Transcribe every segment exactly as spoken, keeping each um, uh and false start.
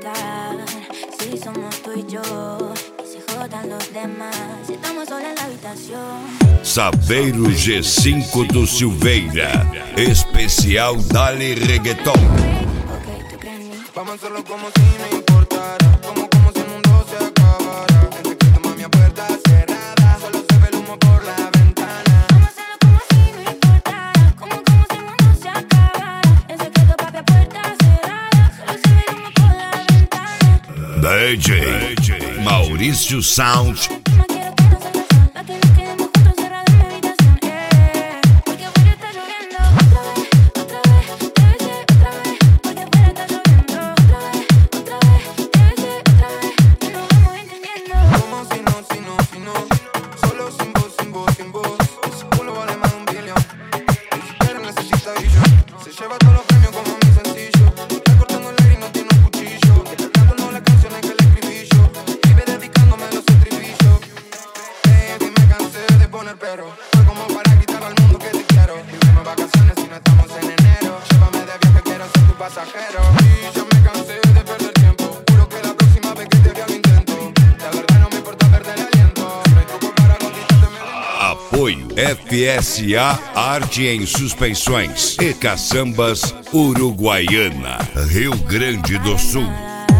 importar si somos tú y yo, que se jodan los demás, si estamos solos en la habitación. Saveiro G cinco do Silveira, especial Dale Reggaeton. Ok, ¿tú crees en mí? Vamos a hacerlo como si no importara, como como si el mundo se acabara. En secreto, mami, a puerta cerrada, solo se ve el humo por la ventana. Vamos a hacerlo como si no importara, como como si el mundo se acabara. En secreto, papi, a puerta cerrada, solo se ve el humo por la ventana. D J Maurício Sound. No quiero que nos salga sola, que nos quedemos juntos encerrados en mi habitación, yeah. Porque afuera está lloviendo, otra vez, otra vez, debe ser otra vez. Porque afuera está lloviendo, otra vez, otra vez, debe ser otra vez. Que nos vamos entendiendo. Como si no, si no, si no, solo sin voz, sin voz, sin voz. Ese culo vale más de un billón, ni siquiera necesita brillo. Se lleva todos los premios como mi sencillo. Está cortando el aire y no tiene un cuchillo. Está cantando las canciones que le escribí yo. Vive dedicándome los estribillos. Baby, me cansé de poner pero. Fue como para gritar al mundo que te quiero. Vivimos vacaciones y no estamos en enero. Llévame de viaje, quiero ser tu pasajero. Y ya me cansé de perder tiempo. Juro que la próxima vez que te vea lo intento. La verdad no me importa perder el aliento. No hay truco para conquistarte, me rindo. Apoio F S A Arte em Suspensões e Caçambas Uruguaiana, Rio Grande do Sul.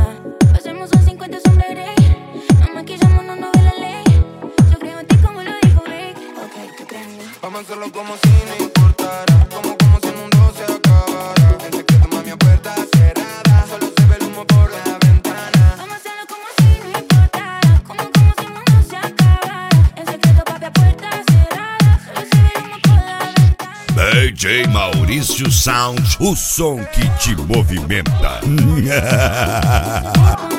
Hacemos un cincuenta sombra grey. Nos maquillamos, no nos ve la ley. Yo creo en ti como lo dijo Rick. Ok, ¿tú crees en mí? Vamos a hacerlo como si no importara, como como si el mundo se acabara. En secreto, mami, a puerta cerrada, solo se ve el humo por la ventana. Vamos a hacerlo como si no importara, como como si el mundo se acabara. En secreto, papi, a puerta cerrada, solo se ve el humo por la ventana. D J Maurício Sound, o som que te movimenta.